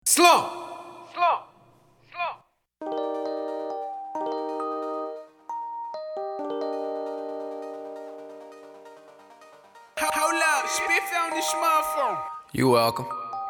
Slow. Hold up, spiff on this smartphone. You welcome.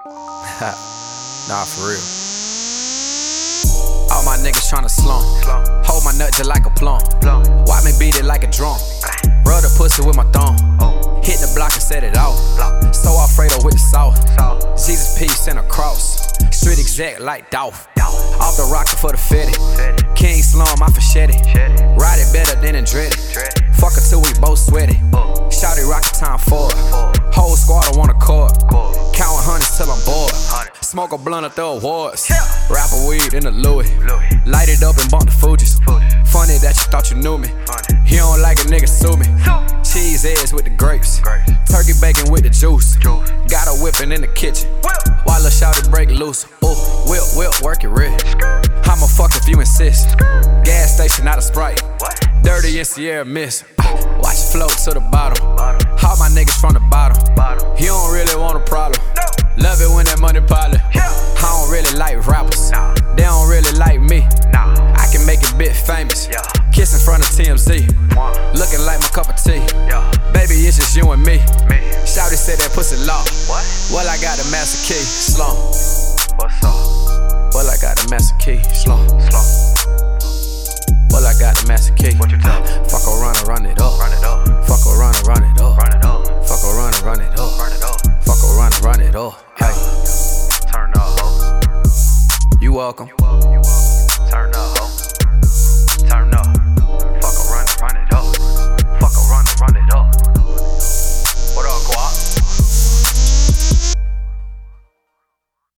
Nah, for real. All my niggas tryna slump. Hold my nut just like a plum. Watch me beat it like a drum. Rub the pussy with my thumb. Hit the block and set it off. So Alfredo with the sauce. Jesus peace and a cross. Street exact like Dolph. Off the rocker for the fetty. King Slum, my fachette. Ride it better than Andretti. Fuck her till we both sweaty. Shouty rocket time forward. Whole squad on one accord. Counting hundreds till I'm bored. Smoke a blunt or throw awards. Rapper weed in the Louis. Light it up and bump the Fugees. Funny that you thought you knew me. He don't like a nigga sue me. Cheese eggs with the grapes. Turkey bacon with the juice. Got a whippin' in the kitchen. While Lil' Shawty break loose. Ooh, whip, work it red. I'ma fuck if you insist. Gas station, not a Sprite. Dirty in Sierra Mist. Watch it float to the bottom. All my niggas from the bottom. He don't really want a problem. Love it when that money piling. I don't really like rappers. They don't really like me. I can make it bit famous. Kiss in front of TMZ. Looking like my cup of tea. Baby, it's just you and me. Shawty said that pussy locked. Well, I got the master key. Slum. What's up? Well, I got the master key. Slum. Well, I got the master key. What you tell me? Fuck around and run it up. Run it up. Fuck around and run it up. Run it up. Fuck around and run it up. Run it up. Fuck around and run it up. Hey, Turn up. you welcome.